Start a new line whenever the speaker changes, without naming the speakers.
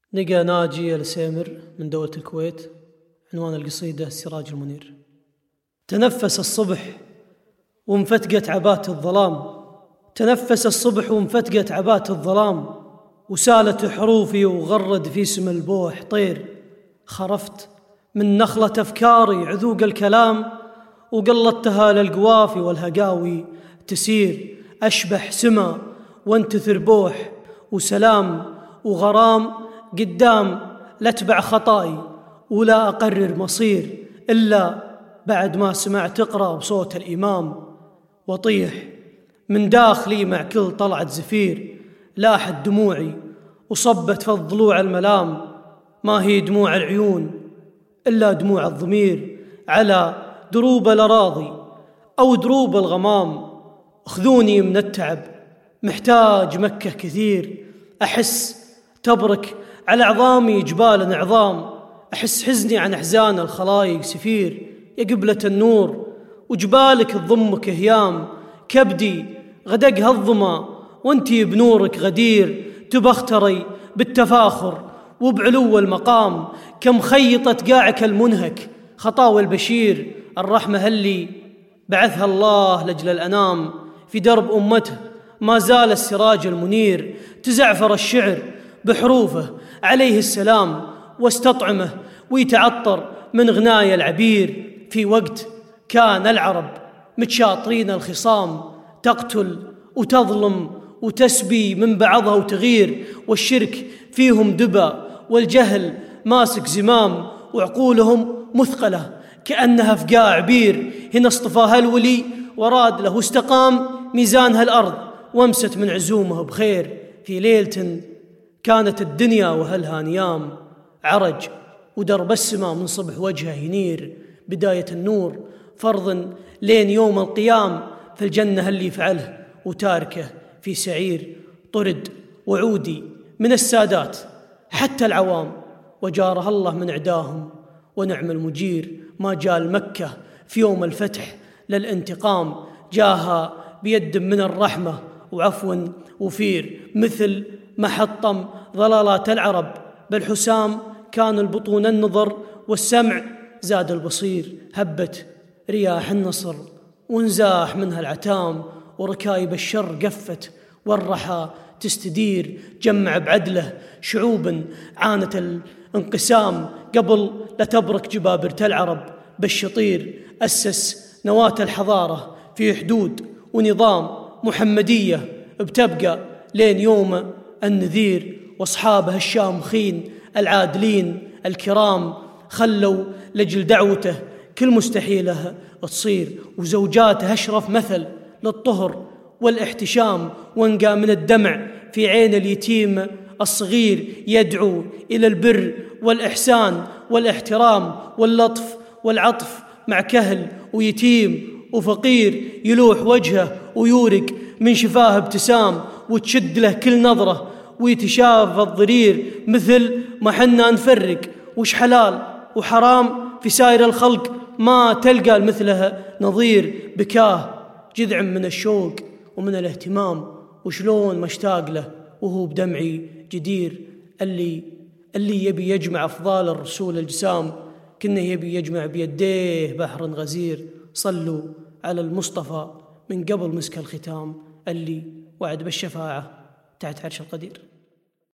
نقى ناجي السيمر من دولة الكويت. عنوان القصيدة السراج المنير. تنفس الصبح وانفتقت عبات الظلام، تنفس الصبح وانفتقت عبات الظلام، وسالت حروفي وغرد في سم البوح طير. خرفت من نخلة أفكاري عذوق الكلام، وقلدتها للقوافي والهقاوي تسير. أشبح سما وانتثر بوح وسلام وغرام، قدام لاتبع خطاي ولا أقرر مصير إلا بعد ما سمعت اقرأ بصوت الإمام. وطيح من داخلي مع كل طلعة زفير، لاحت دموعي وصبت في الضلوع الملام. ما هي دموع العيون إلا دموع الضمير على دروب الأراضي أو دروب الغمام. اخذوني من التعب محتاج مكة كثير، أحس تبرك على عظامي جبال عظام. أحس حزني عن أحزان الخلايق سفير، يا قبلة النور وجبالك تضمك هيام. كبدي غدقها الظما وانتي بنورك غدير، تبختري بالتفاخر وبعلو المقام. كم خيطت قاعك المنهك خطاوى البشير، الرحمة هلي بعثها الله لجل الأنام. في درب أمته ما زال السراج المنير، تزعفر الشعر بحروفه عليه السلام، واستطعمه ويتعطر من غنايا العبير. في وقت كان العرب متشاطرين الخصام، تقتل وتظلم وتسبي من بعضها وتغير، والشرك فيهم دبا والجهل ماسك زمام، وعقولهم مثقلة كأنها في قاع بير. هنا اصطفاها الولي وراد له استقام، ميزانها الأرض وامست من عزومه بخير. في ليلة كانت الدنيا وهلها نيام، عرج ودرب السما من صبح وجهه ينير. بداية النور فرض لين يوم القيام، في الجنة اللي فعله وتاركه في سعير. طرد وعودي من السادات حتى العوام، وجارها الله من عداهم ونعم المجير. ما جاء مكة في يوم الفتح للانتقام، جاها بيد من الرحمة وعفو وفير. مثل ما حطم ضلالات العرب بالحسام، كان البطون النظر والسمع زاد البصير. هبت رياح النصر وانزاح منها العتام، وركايب الشر قفت والرحى تستدير. جمع بعدله شعوب عانت الانقسام، قبل لا تبرك جبابرة العرب بالشطير. أسس نواة الحضارة في حدود ونظام محمدية بتبقى لين يوم النذير. واصحابها الشامخين العادلين الكرام، خلوا لجل دعوته كل مستحيله تصير. وزوجاته أشرف مثل للطهر والاحتشام، وانقى من الدمع في عين اليتيم الصغير. يدعو إلى البر والإحسان والاحترام واللطف والعطف مع كهل ويتيم وفقير. يلوح وجهه ويورق من شفاه ابتسام، وتشد له كل نظرة ويتشاف الضرير. مثل ما حنا نفرق وش حلال وحرام، في سائر الخلق ما تلقى مثلها نظير. بكاه جذع من الشوق ومن الاهتمام، وشلون مشتاق له وهو بدمعي جدير. اللي يبي يجمع أفضال الرسول الجسام، كنه يبي يجمع بيديه بحر غزير. صلوا على المصطفى من قبل مسك الختام، اللي وعد بالشفاعة تحت عرش القدير.